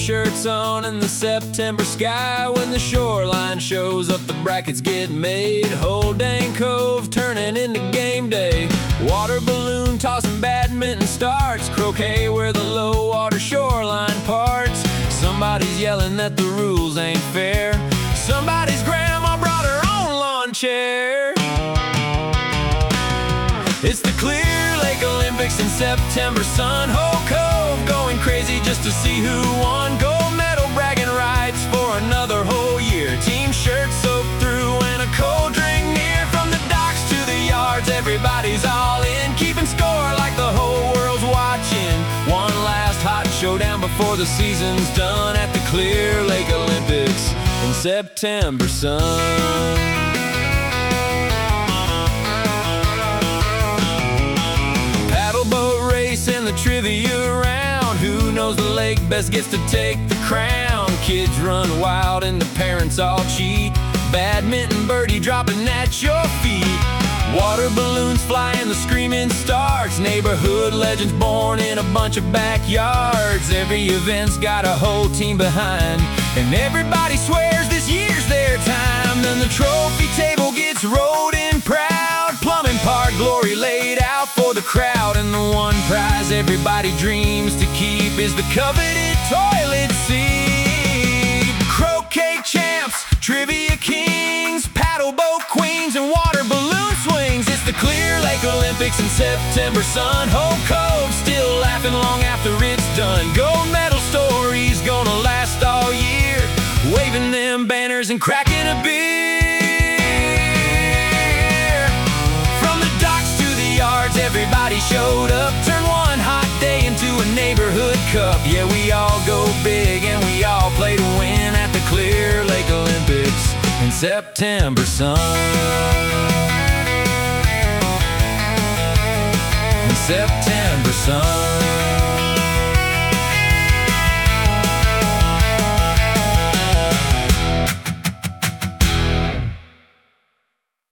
shirts on in the September sky. When the shoreline shows up, the brackets get made. Whole dang cove turning into game day. Water balloon tossing, badminton starts. Croquet where the low water shoreline parts. Somebody's yelling that the rules ain't fair. Somebody's grandma brought her own lawn chair. It's the Clear Lake Olympics in September, sun. Whole cove going crazy just to see who won. Gold medal bragging rights for another whole year. Team shirts soaked through and a cold drink near. From the docks to the yards, everybody's all in, keeping score like the whole world's watching. One last hot showdown before the season's done at the Clear Lake Olympics in September, sun. And the trivia round. Who knows the lake best gets to take the crown? Kids run wild and the parents all cheat. Badminton birdie dropping at your feet. Water balloons flying, the screaming starts. Neighborhood legends born in a bunch of backyards. Every event's got a whole team behind, and everybody swears this year's their time. Then the trophy table gets rolled in proud. Plumbing Park glory laid out for the crowd. And the one prize everybody dreams to keep is the coveted toilet seat. Croquet champs, trivia kings, paddle boat queens, and water balloon swings. It's the Clear Lake Olympics in September, sun. Whole cove still laughing long after it's done. Gold medal stories gonna last all year, waving them banners and cracking a beer. From the docks to the yards, everybody showed up. Turn one hot day into a neighborhood cup. Yeah, we all go big and we all play to win at the Clear Lake Olympics in September, sun. In September, sun.